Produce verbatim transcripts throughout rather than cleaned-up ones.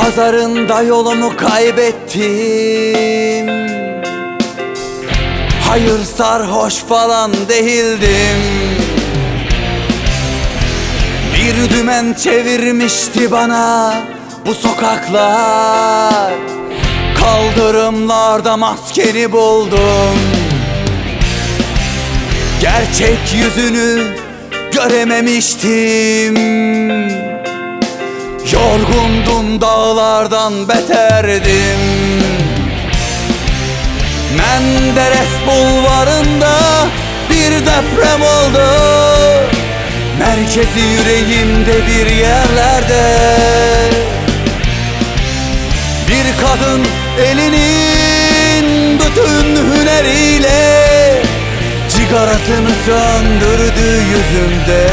pazarında yolumu kaybettim. Hayır, sarhoş falan değildim. Bir dümen çevirmişti bana bu sokaklar. Kaldırımlarda maskeni buldum. Gerçek yüzünü görememiştim. Yorgundum, dağlardan beterdim. Menderes bulvarında bir deprem oldu. Merkezi yüreğimde bir yerlerde. Bir kadın elinin bütün hüneriyle sigarasını söndürdü yüzümde.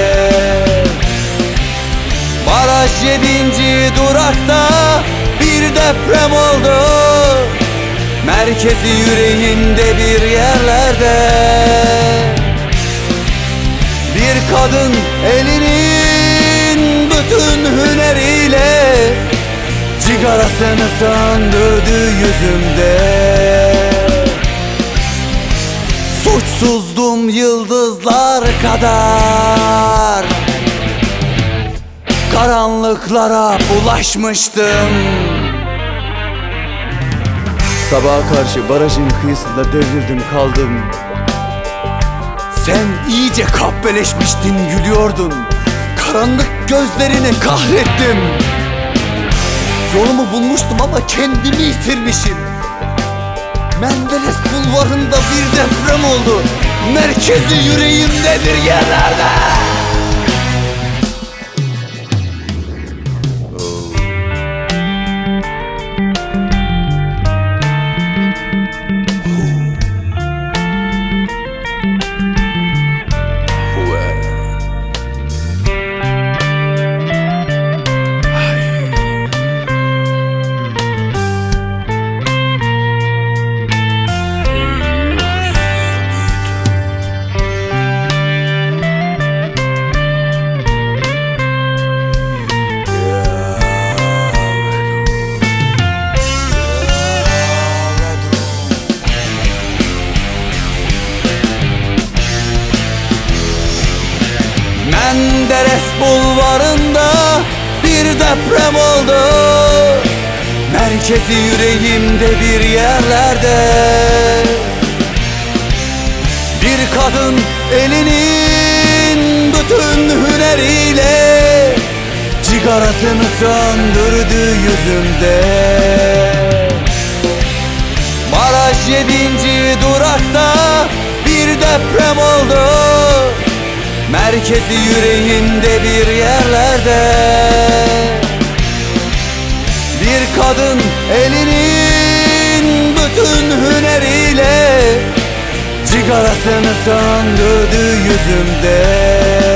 Baraj yedinci durakta bir deprem oldu. Merkezi yüreğimde bir yerlerde. Bir kadın elinin bütün hüneriyle sigarasını söndürdü yüzümde. Suçsuzdum yıldızlar kadar. Karanlıklara bulaşmıştım. Sabaha karşı barajın kıyısında devrildim kaldım. Sen iyice kahpeleşmiştin, gülüyordun. Karanlık gözlerini kahrettim. Yolumu bulmuştum ama kendimi yitirmişim. Menderes bulvarında bir deprem oldu. Merkezi yüreğimde bir yerlerde. Menderes bulvarında bir deprem oldu. Merkezi yüreğimde bir yerlerde. Bir kadın elinin bütün hüneriyle sigarasını söndürdü yüzümde. Baraj yedinci durakta bir deprem oldu. Merkezi yüreğimde bir yerlerde. Bir kadın elinin bütün hüneriyle sigarasını söndürdü yüzümde.